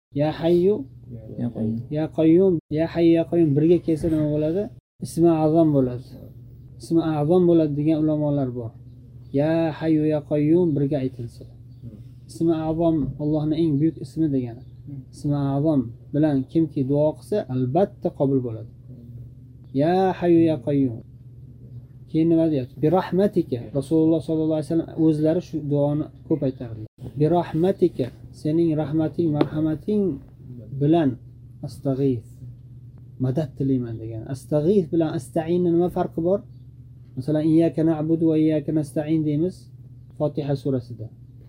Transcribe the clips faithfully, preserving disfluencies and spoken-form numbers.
Ya hayyu ya qayyum, ya hayyu ya qayyum birga kelsa nima bo'ladi? Ismi azam bo'ladi. Ismi azam bo'ladi degan ulamolar bor. Ya hayyu ya qayyum birga aytilsa. Ismi azam Allohning eng buyuk ismi degani. Ismi azam bilan kimki duo qilsa albatta qabul bo'ladi. Ya hayyu ya qayyum. Keyin nima deyapti? Bi rahmatika. Rasululloh sollallohu alayhi vasallam o'zlari shu duoni ko'p aytardilar. Bi rahmatika, sening rahmating, marhamating bilan astag'is. Madad tilayman degan. Astag'is bilan asta'in nima farqi bor? Masalan, iyyaka na'budu va iyyaka nasta'in deymiz Fotiha surasida.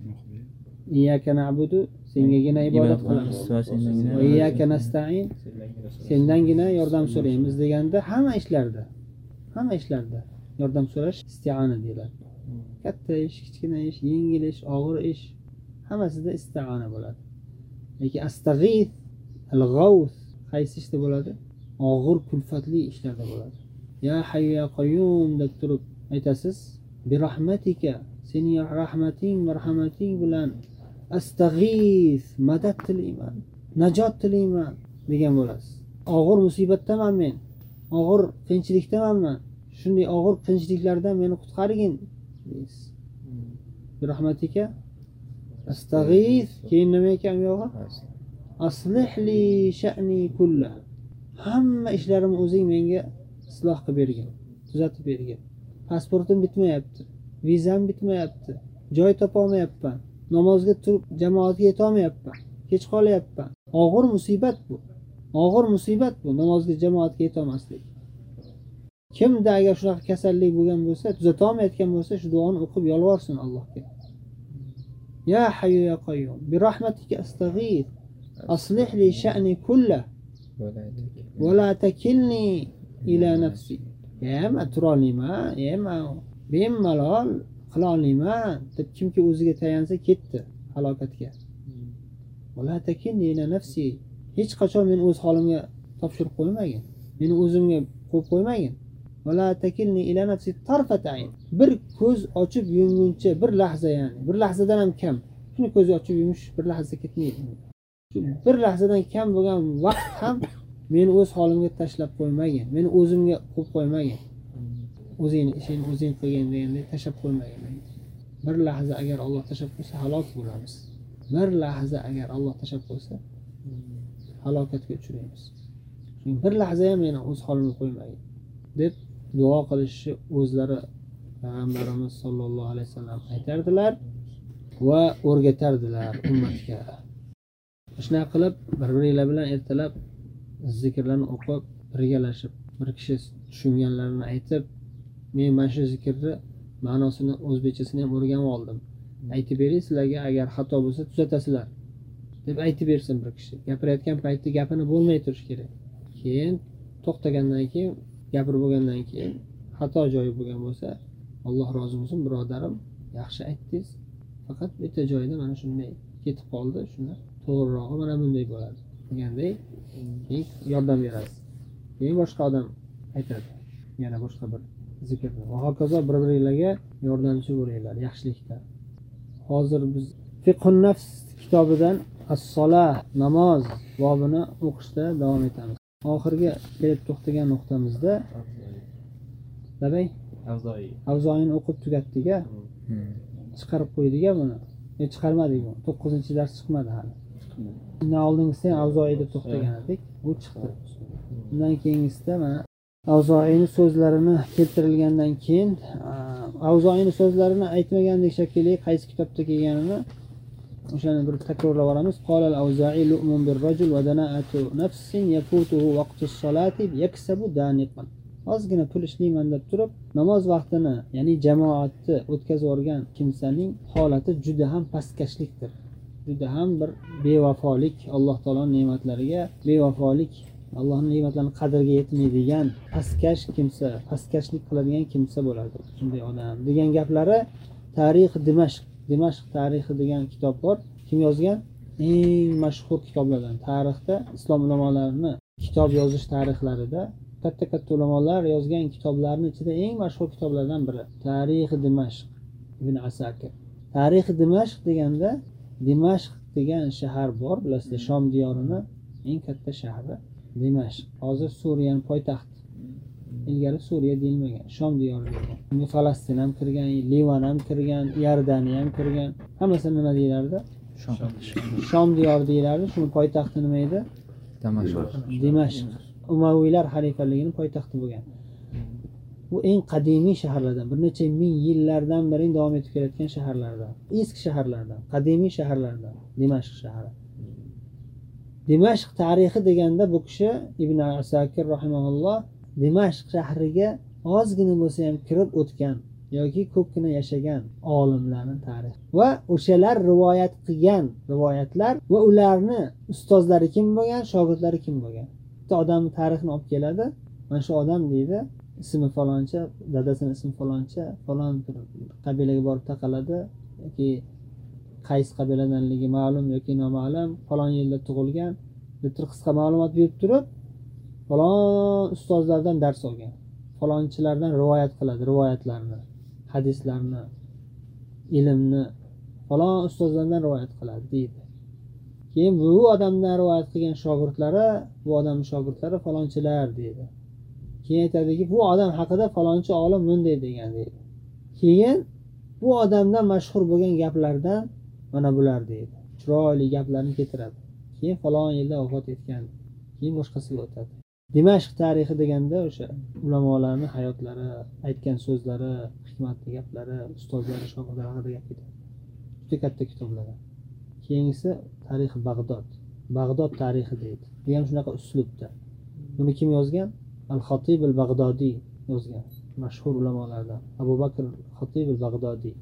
Iyyaka na'budu, sengagina ibodat qilamiz. Va iyyaka nasta'in, sendangina yordam so'raymiz deganda hamma ishlarda, hamma ishlarda yordam so'rash isti'ana deyiladi. Katta ish, kichkina ish, yengil ish, og'ir ish hammasida isti'ana bo'ladi. Lekin astag'is, al-g'avs qaysi ishda bo'ladi? Og'ir, kulfatli ishlarda bo'ladi. Ya hayyu ya qayyum deb turib aytasiz. Bi rahmatika, sening rahmating, marhamating bilan astag'is, madad tilayman, najot tilayman degan bo'lasiz. Og'ir musibatdaman men, og'ir qiyinchilikdaman. Shunday og'ir qiyinchiliklardan meni qutqargin deysiz. Bi rahmatika astag'is. Keyin nima ekan bu yog'i? Aslih li sha'ni kullah. Hamma ishlarimni o'zing menga isloh qilib bergin, tuzatib bergin. Pasportim bitmayapti, vizam bitmayapti, joy topa olmayapman, namozga turib jamoatga yeta olmayapman, kech qolyapman. Og'ir musibat bu. Og'ir musibat bu namozga jamoatga yeta olmaslik. Kimda agar shunaqa kasallik bo'lgan bo'lsa, tuzata olmayotgan bo'lsa, shu duoni o'qib yolvorsin Allohga. Ya hayyu ya qayyum bi rahmatika astaghith aslih li sha'ni kullah va la takilni ila nafsi. Ya men turolmayman, ya men bemalol qila olmayman deb kimki o'ziga tayansa ketdi halokatga. Va la takilni ila nafsi. Hech qachon men o'z holimga topshirib qo'ymagin. Meni o'zimga qo'yib qo'ymagin. Va la takilni ila nafsi tarfat ayn. Bir ko'z ochib yumguncha bir lahza, ya'ni bir lahzadan ham kam. Shuni ko'z ochib yumish bir lahza ketmaydi. Bir lahzadan kam bo'lgan vaqt ham meni o'z holimga tashlab qo'ymagin. Meni o'zimga qo'yib qo'ymagin. O'zingni ishingni o'zing qilgin degandek tashlab qo'ymagin. Bir lahza agar Alloh tashlab qo'ysa halok bo'lamiz. Bir lahza agar Alloh tashlab qo'ysa halokatga uchraymiz. Chunki bir lahza ham meni o'z holimga qo'ymagin deb duo qilishni o'zlari Payg'ambarimiz sollallohu alayhi vasallam aytardilar va o'rgatardilar ummatga. Shuna qilib bir-biringlar bilan ertalab zikrlarni o'qib, birgalashib, bir kishi tushunganlarini aytib, men mana shu zikrni ma'nosini o'zbekchasini ham o'rganib oldim. Aytib bering, sizlarga agar xato bo'lsa tuzatasizlar deb aytib bersin bir kishi. Gapirayotgan paytda gapini bo'lmay turish kerak. Keyin to'xtagandan keyin, gapirib bo'lgandan keyin xato joyi bo'lgan bo'lsa, Alloh rozi bo'lsin birodarim, yaxshi aytdingiz. Faqat bitta joyda mana shunday ketib qoldi, shuni to'g'rirog'i mana bunday bo'ladi deganday keyin yordam berasiz. Keyin boshqa odam aytadi, yana boshqa bir zikrni. Va hokazo bir-biringlarga yordamchi bo'linglar yaxshilikda. Hozir biz Fiqhun Nafs kitobidan as-solah, namoz bobini o'qishda davom etamiz. Oxirgi kelib to'xtagan nuqtamizda Labay Avzoyi. Avzoyini o'qib tugatdik-a? Chiqarib qo'ydik-a buni. E chiqarmadik buni. to'qqizinchi dars chiqmadi hali. Undan oldingisida Avzoyida to'xtagan edik. Bu chiqdi. Undan keyingisida mana Avzoyini so'zlarini keltirilgandan keyin Avzoyini so'zlarini aytmagandek shekilli qaysi kitobda kelganini o'shani bir takrorlab olamiz. Qala al-Avza'i lu'mun bir-rajul va dana'atu nafsin yafutuhu waqtus solati yaksabu daniqan. Ozgina pul ishlayman deb turib, namoz vaqtini, ya'ni jamoatni o'tkazib o'rgan kimsaning holati juda ham pastkashlikdir. Juda ham bir bevafolik, Alloh taoloning ne'matlariga bevafolik, Allohning ne'matlarini qadriga yetmaydigan pastkash kimsa, pastkashlik qiladigan kimsa bo'ladi. Shunday odam degan gaplari Tarix Dimashq, Dimashq tarixi degan kitob bor. Kim yozgan? Eng mashhur kitoblardan. Tarixda islom ulamolarining kitob yozish tarixlarida katta-katta ulamolar yozgan kitoblarning ichida eng mashhur kitoblardan biri Tarix Dimashq Ibn Asakir. Tarix Dimashq deganda Dimashq degan shahar bor, bilasizlar, Shom diyorini eng katta shahri Dimashq. Hozir Suriyaning poytaxti. Ilgari Suriya deyilmagan, Shom diyori degan. Unga Falastin ham kirgan, Livan ham kirgan, Iordaniya ham kirgan. Hammasi nima deyilardi? Shom. Shom diyori deyilardi. Shuni poytaxti nima edi? Damashq. Dimashq. Umaviylar xalifaligining poytaxti bo'lgan. Bu eng qadimiy shaharlardan, bir necha ming yillardan beri davom etib kelayotgan shaharlardan, eski shaharlardan, qadimiy shaharlardan Dimashq shahri. Dimashq tarixi deganda bu kishi Ibn Asakir rahimahulloh Dimashq shahriga ozgina bo'lsa ham kirib o'tgan yoki ko'pgina yashagan olimlarning tarixi va o'shalar rivoyat qilgan rivoyatlar va ularni ustozlari kim bo'lgan, shogirdlari kim bo'lgan. Bitta odamning tarixini olib keladi. Mana shu odam deydi, ismi faloncha, dadasining ismi faloncha, falon bir qabilaga borib taqaladi yoki qaysi qabiladanligi ma'lum yoki noma'lum, falon yilda tug'ilgan, deb qisqa ma'lumot berib turib, falon ustozlardan dars olgan, falonchilardan rivoyat qiladi, rivoyatlarni, hadislarni, ilmni falon ustozlardan rivoyat qiladi deydi. Keyin bu odamdan rivoyat qilgan shogirdlari, bu odamning shogirdlari falonchilar deydi. Keyin aytadiki, bu odam haqida falonchi olim bunday degan deydi. Keyin bu odamdan mashhur bo'lgan gaplardan mana bular deydi. Chiroyli gaplarni keltiradi. Keyin falon yilda vafot etgan. Keyin boshqasiga o'tadi. Dimashq tarixi deganda o'sha ulamolarning hayotlari, aytgan so'zlari, hikmatli gaplari, ustozlari, shogirdlari haqida gap ketadi. Juda katta kitoblar. Keyingisi tarixi Bag'dod. Bag'dod tarixi deydi. Bu ham shunaqa uslubda. Buni kim yozgan? Al-Xatib al-Bag'dodiy yozgan. Mashhur ulamolardan. Abu Bakr al-Xatib al-Bag'dodiy.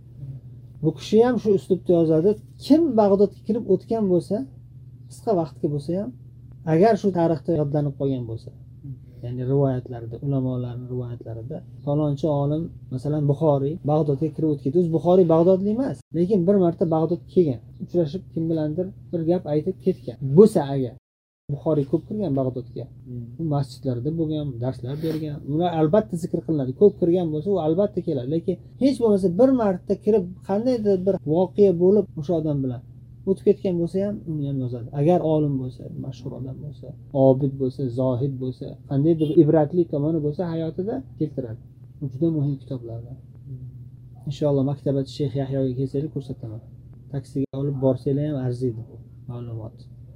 Bu kishi ham shu uslubda yozadi. Kim Bag'dodga kirib o'tgan bo'lsa, qisqa vaqtga bo'lsa ham, agar shu tarixda yodlanib qolgan bo'lsa, ya'ni rivoyatlarda, ulamolarning rivoyatlarida falonchi olim, masalan Buxoriy Bag'dodga kirib o'tgan. O'zi Buxoriy Bag'dodli emas, lekin bir marta Bag'dodga kelgan. Uchrashib kim bilandir bir gap aytib ketgan. Bo'lsa agar Buxoriy ko'p kirgan Bag'dodga. U masjidlarda bo'lgan, darslar bergan. Ular albatta zikr qilinadi. Ko'p kirgan bo'lsa, u albatta keladi. Lekin hech bo'lmasa bir marta kirib qandaydir bir voqea bo'lib o'sha odam bilan o'tib ketgan bo'lsa ham uni ham yozadi. Agar olim bo'lsa, mashhur odam bo'lsa, obid bo'lsa, zohid bo'lsa, qandaydir ibratli tomoni bo'lsa hayotida keltiradi. Bu juda muhim kitoblardan. Inshaalloh maktabati Sheyx Yahyoga kelsangiz ko'rsataman. Taksiga olib borsanglar ham arziydi bu ma'lumot.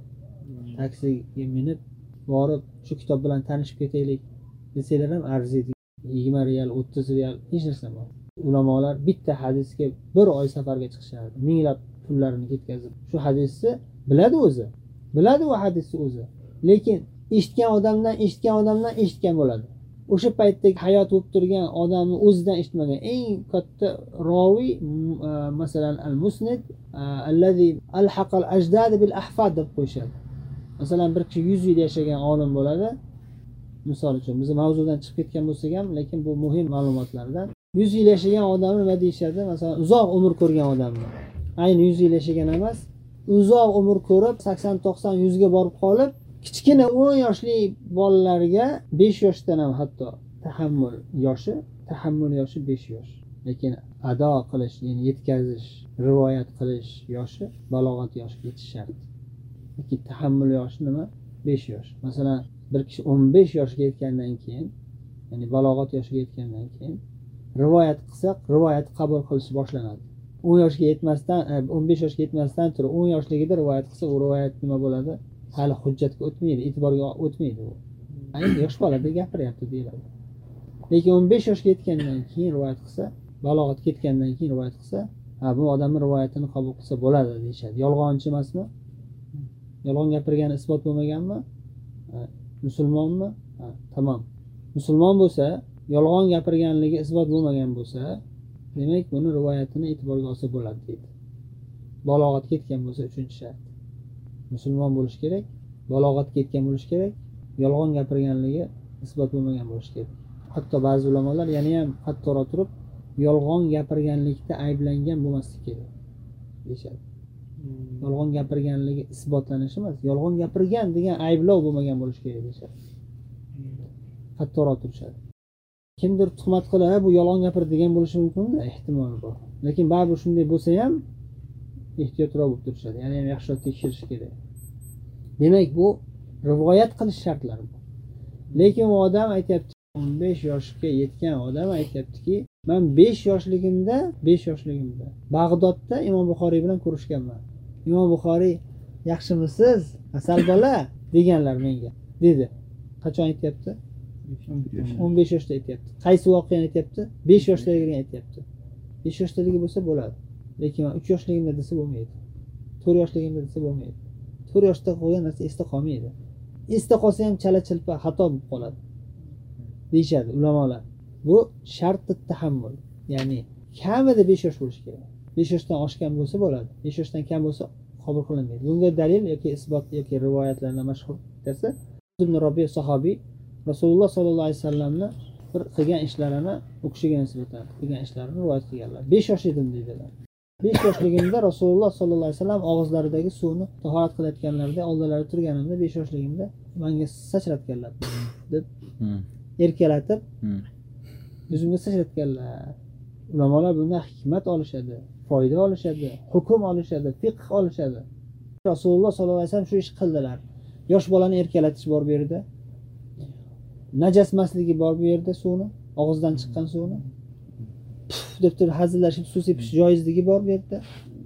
Taksiga minib borib shu kitob bilan tanishib ketaylik desalar ham arziydi. yigirma riyal, o'ttiz riyal hech narsa emas. Ulamolar bitta hadisga bir oy safarga chiqishardi. Minglab pullarini ketkazib. Shu hadisni biladi o'zi. Biladi u hadisni o'zi. Lekin eshitgan odamdan, eshitgan odamdan eshitgan bo'ladi. O'sha paytdagi hayot bo'lib turgan odamni o'zidan eshitmagan eng katta roviy, masalan al-musnid allazi alhaqa al-ajdad bil ahfad deb qo'yishadi. Masalan bir kishi yuz yil yashagan olim bo'ladi. Misol uchun biz mavzudan chiqib ketgan bo'lsak ham, lekin bu muhim ma'lumotlardan. yuz yil yashagan odamni nima deyishadi? Masalan, uzoq umr ko'rgan odamni. Ayni yuz yil yashagan emas, uzoq umr ko'rib sakson to'qson yuz ga borib qolib, kichkina o'n yoshli bolalarga besh yoshdan ham hatto tahammul yoshi, tahammul yoshi besh yosh. Lekin ado qilish, ya'ni yetkazish, rivoyat qilish yoshi balog'at yoshiga yetish shart. Lekin tahammul yoshi nima? besh yosh. Masalan, bir kishi o'n besh yoshga yetgandan keyin, ya'ni balog'at yoshiga yetgandan keyin rivoyat qilsak, rivoyat qabul qilish boshlanadi. o'n yoshga yetmasdan, o'n besh yoshga yetmasdan turib o'n yoshligida rivoyat qilsa, u rivoyat nima bo'ladi? Hali hujjatga o'tmaydi, e'tiborga o'tmaydi u. Ayni yosh bolada gapiryapti deyiladi. Lekin o'n besh yoshga yetgandan keyin rivoyat qilsa, balog'atga yetgandan keyin rivoyat qilsa, ha bu odamning rivoyatini qabul qilsa bo'ladi deyshadi. Yolg'onchi emasmi? Yolg'on gapirgani isbot bo'lmaganmi? Musulmonmi? Ha, tamom. Musulmon bo'lsa, yolg'on gapirganligi isbot bo'lmagan bo'lsa, demak buni rivoyatini e'tiborga olsa bo'ladi deydi. Balog'atga yetgan bo'lsa uchinchi shart. Musulmon bo'lish kerak, balog'atga yetgan bo'lish kerak, yolg'on gapirganligi isbot bo'lmagan bo'lish kerak. Hatto ba'zi ulamolar yana ham qattiqroq turib, yolg'on gapirganlikda ayblangan bo'lmaslik kerak deyshadi. Yolg'on gapirganligi isbotlanishi emas, yolg'on gapirgan degan ayblov bo'lmagan bo'lish kerak deyshadi. Qattiqroq turishadi. Kimdir tuhmat qilib, bu yolg'on gapirdi degan bo'lishi mumkin, ehtimol bor. Lekin baribir shunday bo'lsa ham ehtiyotroq bo'lib turishadi, ya'ni ham yaxshiroq tekshirish kerak. Demak, bu rivoyat qilish shartlari bu. Lekin u odam aytayapti, o'n besh yoshga yetgan odam aytayaptiki, men besh yoshligimda, besh yoshligimda Bag'dodda Imom Buxoriy bilan ko'rishganman. Imom Buxoriy, yaxshimisiz, asal bola deganlar menga, dedi. Qachon aytayapti? o'n besh yoshda aytayapti. Qaysi voqeani aytayapti? besh yoshdaligini aytayapti. besh yoshdaligi bo'lsa bo'ladi. Lekin men uch yoshligimda desa bo'lmaydi. to'rt yoshligimda desa bo'lmaydi. to'rt yoshda qo'ygan narsa esda qolmaydi. Esda qolsa ham chala-chilpa xato bo'lib qoladi, deyshadi ulamolar. Bu shartut tahammul. Ya'ni kamida besh yosh bo'lishi kerak. besh yoshdan oshgan bo'lsa bo'ladi. besh yoshdan kam bo'lsa qabul qilinmaydi. Bunga dalil yoki isbot yoki rivoyatlarda mashhur desa, Ibn Robiy sahobiy Rasululloh sollallohu alayhi vasallamni bir qilgan ishlarini, u kishiga nisbatan qilgan ishlarini rivoyat qilganlar. besh yosh edim dedilar. besh yoshligimda Rasululloh sollallohu alayhi vasallam og'izlaridagi suvni tahorat qilayotganlarida oldilari turganimda besh yoshligimda menga sachratganlar deb erkalatib yuzimga sachratganlar. Ulamolar bundan hikmat olishadi, foyda olishadi, hukm olishadi, fiqh olishadi. Rasululloh sollallohu alayhi vasallam shu ish qildilar. Yosh bolani erkalatish bor bu yerda. Najasmasligi bor bu yerda suvni, og'izdan chiqqan suvni deb turib hazillashib suv sepish joizligi bor bu yerda.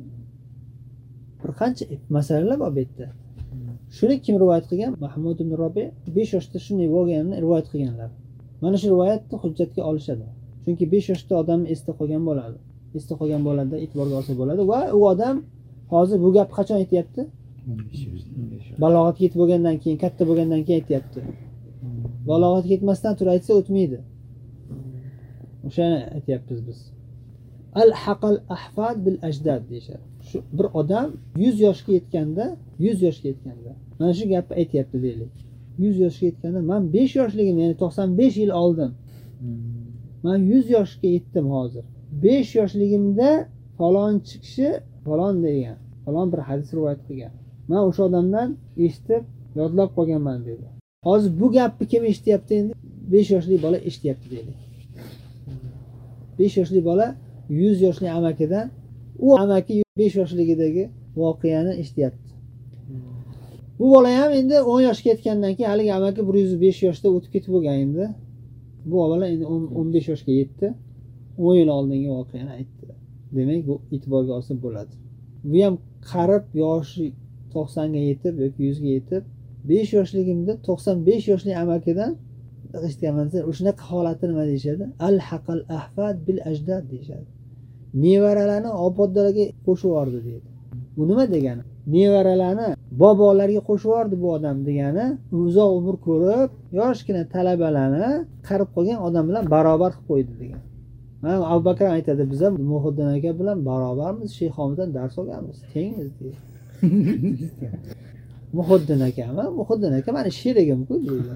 Bir qancha masalalar bor bu yerda. Shuni kim rivoyat qilgan? Mahmud ibn Robiy besh yoshda shunday bo'lganini rivoyat qilganlar. Mana shu rivoyatni hujjatga olishadi. Chunki besh yoshda odam esda qolgan bo'ladi. Esda qolgan bo'ladi, e'tiborga olsa bo'ladi va u odam hozir bu gap qachon aytayapti? Balog'atga yetib bo'lgandan keyin, katta bo'lgandan keyin aytayapti. Balog'atga yetmasdan turib aytsa o'tmaydi. O'shani aytayapmiz biz. Al-haqal ahfad bil ajdad deyshadi. Shu bir odam yuz yoshga yetganda, yuz yoshga yetganda mana shu gapni aytayapti deylik. yuz yoshga yetganda men besh yoshligim, ya'ni to'qson besh yil oldin. Men yuz yoshga yetdim hozir. besh yoshligimda falonchi kishi falon degan, falon bir hadis rivoyat qilgan. Men o'sha odamdan eshitib, yodlab qolganman dedi. Hozir bu gapni kim eshityapti endi? besh yoshli bola eshityapti deylik. besh yoshli bola yuz yoshli amakidan, u amaki besh yoshligidagi voqeani eshityapti. Bu bola ham endi o'n yoshga yetgandan keyin haligi amaki bir yuz besh yoshda o'tib ketib bo'lgan endi. Bu bola endi o'n besh yoshga yetdi. o'n yil oldingi voqeani aytdi. Demak, bu e'tiborga olsa bo'ladi. Bu ham qarib yoshi to'qsonga yetib yoki yuzga yetib, besh yoshligimda to'qson besh yoshli amakidan eshitganman. O'shunaqa holatni nima deyshadi? Al-haqal ahfad bil ajdad deyshadi. Nevaralarni obodlarga qo'shib yubordi deydi. Bu nima degani? Nevaralarni bobolarga qo'shib yubordi bu odam degani, uzoq umr ko'rib, yoshgina talabalarni qarib qolgan odam bilan barobar qilib qo'ydi degan. Mana Abu Bakr aytadi, biz ham Muhiddin aka bilan barobarmiz, Shayxomizdan dars olganmiz, tengmiz deydi. Muhiddin akami, Muhiddin aka meni sherigim-ku deydi.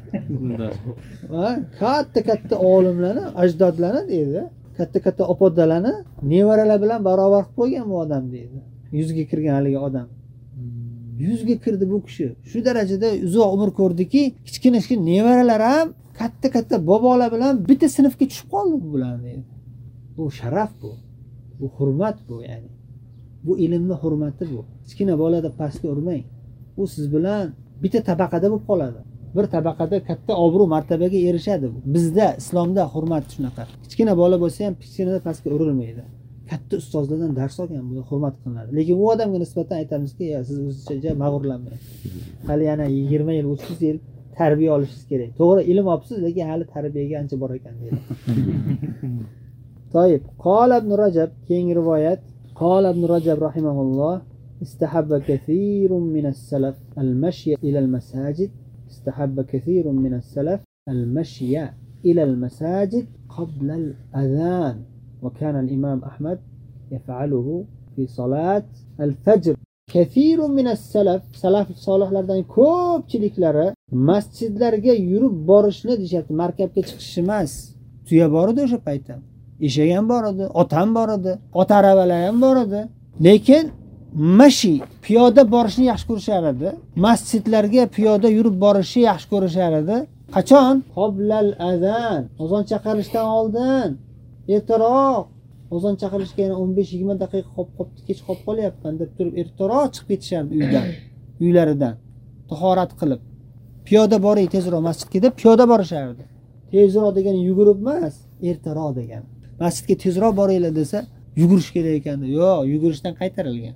Va katta-katta olimlarni, ajdodlarni deydi, katta-katta opodalarni nevaralar bilan barobar qilib qo'ygan bu odam deydi. yuzga kirgan haligi odam. yuzga kirdi bu kishi. Shu darajada uzoq umr ko'rdiki, kichkina-kichkina nevaralar ham katta-katta bobolar bilan bitta sinfga tushib qoldi bu bilan deydi. Bu sharaf bu. Bu hurmat bu, ya'ni. Bu ilmni hurmati bu. Kichkina bolada pastga urmang. U siz bilan bitta tabaqada bo'lib qoladi. Bir tabaqada katta obro' martabaga erishadi bu. Bizda islomda hurmat shunaqa. Kichkina bola bo'lsa ham kichkinada pastga urilmaydi. Katta ustozlardan dars olgan bu hurmat qilinadi. Lekin u odamga nisbatan aytamizki, ya siz o'zingizcha mag'rurlanmang. Hali yana yigirma yil, o'ttiz yil tarbiya olishingiz kerak. To'g'ri, ilm olibsiz, lekin hali tarbiyaga ancha bor ekan deydi. To'yib, Qala ibn Rajab, keyingi rivoyat, Qala ibn Rajab rahimahulloh استحب كثير من السلف المشي إلى المساجد استحب كثير من السلف المشي إلى المساجد قبل الأذان وكان الإمام أحمد يفعله في صلاة الفجر. كثير من السلف سلف صالح لردن ko'pchiliklari masjidlarga yurib borishni deyapti. Markabga chiqish emas. Tuya bor edi o'sha paytda. Eshak ham bor edi, ot ham bor edi, ot aravalar ham bor edi. Lekin mashi piyoda borishni yaxshi ko'rishar edi. Masjidlarga piyoda yurib borishni yaxshi ko'rishar edi. Qachon? Qoblal azan, azon chaqirishdan oldin, ertaroq Ozon chaqirishga yana o'n besh yigirma daqiqa qolib qolibdi, kech qolib qolyapman deb turib ertaroq chiqib ketishardi uydan, uylaridan tahorat qilib. Piyoda boring tezroq masjidga deb piyoda borishardi. Tezroq degani yugurib emas, ertaroq degani. Masjidga tezroq boringlar desa, yugurish kerak ekan. Yo'q, yugurishdan qaytarilgan.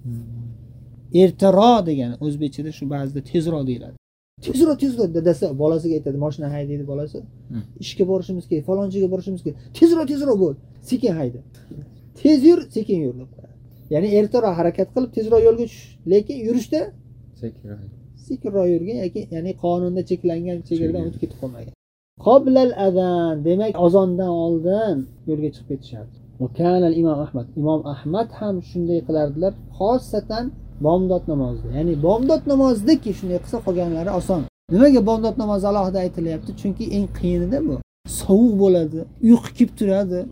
Ertaroq degani o'zbekchada shu ba'zida tezroq deyiladi. Tezroq tezroq dadasi bolasiga aytadi, mashina haydaydi bolasi. Ishga borishimiz kerak, falonchiga borishimiz kerak. Tezroq tezroq bo'l, sekin hayda. Tez yur, sekin yur deb qo'yadi. Ya'ni ertaroq harakat qilib tezroq yo'lga tush, lekin yurishda sekinroq. Sekinroq yurgan yoki ya'ni qonunda cheklangan chegaradan o'tib ketib qolmagan. Qoblal azan, demak azondan oldin yo'lga chiqib ketishardi. Va kana al-Imom Ahmad, Imom Ahmad ham shunday qilardilar, xosatan bomdod namozida. Ya'ni bomdod namozidagi shunday qilsa qolganlari oson. Nimaga bomdod namozi alohida aytilyapti? Chunki eng qiyinida bu. Sovuq bo'ladi, uyqu kelib turadi.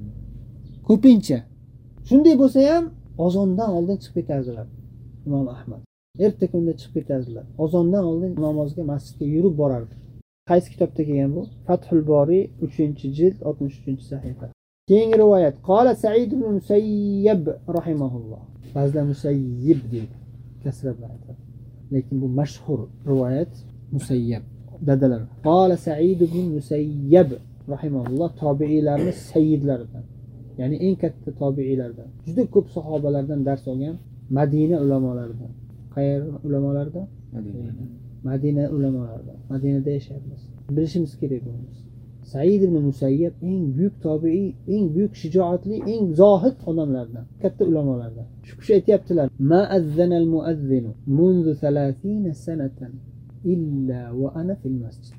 Ko'pincha. Shunday bo'lsa ham azondan oldin chiqib ketardilar Imom Ahmad. Erta kunda chiqib ketardilar. Azondan oldin namozga masjidga yurib borardi. Qaysi kitobda kelgan bu? Fathul Bori uchinchi jild oltmish uchinchi sahifa. Keyingi rivoyat. Qala Sa'id ibn Musayyib rahimahulloh. Ba'zilar Musayyib deydi. Kasra bilan aytadi. Lekin bu mashhur rivoyat Musayyib. Dadalar. Qala Sa'id ibn Musayyib rahimahulloh tobiiylarning sayyidlaridan. Ya'ni eng katta tobiiylardan. Juda ko'p sahobalardan dars olgan Madina ulamolaridan. Qayer ulamolaridan? Madina. Madina ulamolaridan. Madinada yashayapmiz. Bilishimiz kerak bunu. Sa'id ibn Musayyib eng buyuk tobiiy, eng buyuk shijoatli, eng zohid odamlardan, katta ulamolardan. Shu kishi aytibdilar: "Ma azzana al-muazzinu mundu thalathina sanatan illa wa ana fil masjid."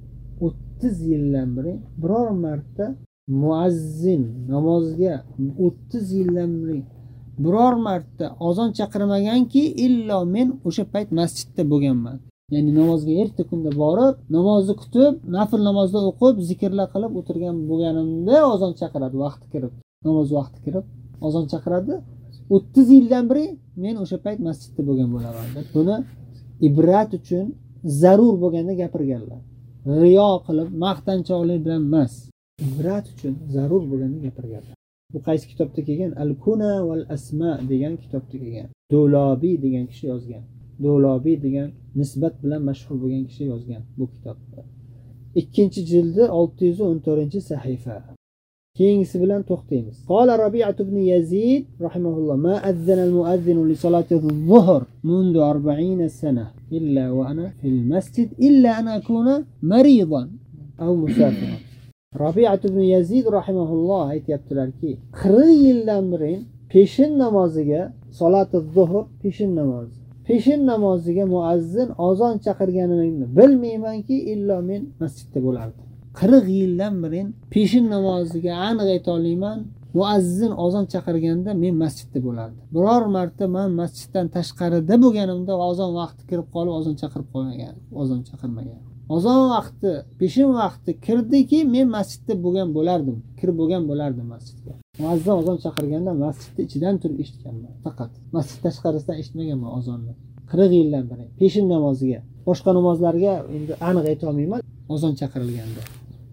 o'ttiz yildan beri biror marta muazzin namozga o'ttiz yildan beri biror marta azon chaqirmaganki, illo men o'sha payt masjidda bo'lganman. Ya'ni namozga erta kunda borib, namozni kutib, nafl namozda o'qib, zikrlar qilib o'tirgan bo'lganimda azon chaqiradi vaqti kirib. Namoz vaqti kirib, azon chaqiradi. o'ttiz yildan beri men o'sha payt masjidda bo'lgan bo'laman deb buni ibrat uchun zarur bo'lganda gapirganlar. Riyo qilib, maqtanchoqlik bilan emas, ibrat uchun zarur bo'lganda gapirganlar. Bu qaysi kitobda kelgan? Al-Kuna wal Asma degan kitobda kelgan. Dulabiy degan kishi yozgan. Dulabiy degan nisbat bilan mashhur bo'lgan kishi yozgan bu kitobda. ikkinchi jildi olti yuz o'n to'rtinchi sahifa. Keyingisi bilan to'xtaymiz. Qala Rabi'at ibn Yazid rahimahulloh: "Ma azzana al-muazzinu li salati adh-dhuhr mundu arba'ina sana illa wa ana fil masjid illa an akuna maridan aw musafiran." Rabi'at ibn Yazid rahimahulloh aytibdilarki, qirq yildan beri peshin namoziga, salati adh-dhuhr peshin namozi Peshin namoziga muazzin azon chaqirganini bilmaymanki, illo men masjidda bo'lardim. qirq yildan beri peshin namoziga aniq ayta olmayman, muazzin azon chaqirganda men masjidda bo'lardim. Biror marta men masjiddan tashqarida bo'lganimda azon vaqti kirib qolib azon chaqirib qolmagan, azon chaqirmagan. Azon vaqti, peshin vaqti kirdiki, men masjidda bo'lgan bo'lardim, kirib bo'lgan bo'lardim masjidga. Muazzin azon chaqirganda masjidda ichidan turib eshitganman, faqat masjid tashqarisidan eshitmaganman azonni. qirq yildan beri peshin namoziga, boshqa namozlarga endi aniq ayta olmayman, azon chaqirilganda.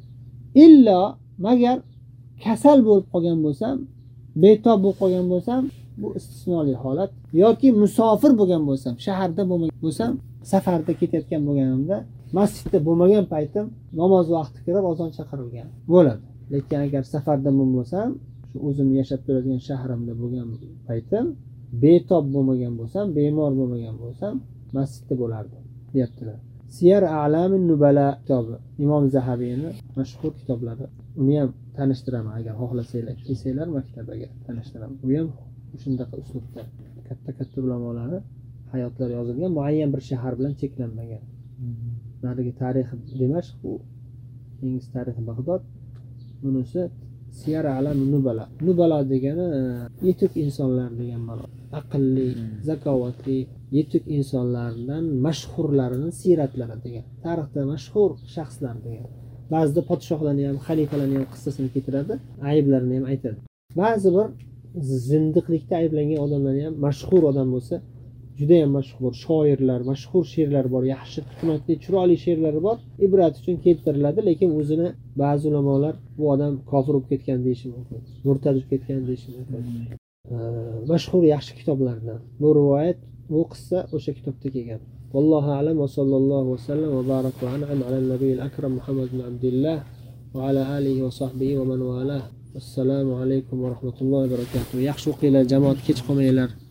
Illo magar kasal bo'lib qolgan bo'lsam, betob bo'lib qolgan bo'lsam, bu istisnoli holat, yoki musofir bo'lgan bo'lsam, shaharda bo'lmagan bo'lsam, safarda ketayotgan bo'lganimda, masjidda bo'lmagan paytim namoz vaqti kirib azon chaqirilgan bo'ladi. Lekin agar safarda bo'lsam, shu o'zim yashab turadigan shahrimda bo'lgan paytim, betob bo'lmagan bo'lsam, bemor bo'lmagan bo'lsam, masjidda bo'lardim, deyaptilar. Siyar A'lamin Nubala kitobi, Imom Zahabiyning mashhur kitoblari. Uni ham tanishtiraman agar xohlasanglar, kelsanglar maktabaga tanishtiraman. Bu ham shunday uslubda katta-katta ulamolarning hayotlari yozilgan, muayyan bir shahar bilan cheklanmagan. Narigi tarixi Dimashq, bu ingliz tarixi Bag'dod. Bunisi Siyar A'lamin Nubala. Nubala degani yetuk insonlar degan ma'no. Aqlli, zakovatli, yetuk insonlardan mashhurlarining siratlari degan. Tarixda mashhur shaxslar degan. Ba'zida podshohlarni ham, xalifalarni ham qissasini keltiradi, ayblarini ham aytadi. Ba'zi bir zindiqlikda ayblangan odamlar ham mashhur odam bo'lsa, juda ham mashhur shoirlar, mashhur she'rlar bor, yaxshi hikmatli chiroyli she'rlar bor, ibrat uchun keltiriladi. Lekin o'zini ba'zi ulamolar bu odam kofir bo'lib ketgan deyishi mumkin, murtad bo'lib ketgan deyishi mumkin. Mashhur yaxshi kitoblardan bu rivoyat, bu qissa o'sha kitobda kelgan. Vallohu a'lam va sallallohu vasallam va baraka va an'am ala nabiyil akram Muhammad ibn Abdullah va ala alihi va sahbihi va man valah. Assalomu alaykum va rahmatullohi va barakatuh. Yaxshi o'qinglar, jamoat, kech qolmanglar.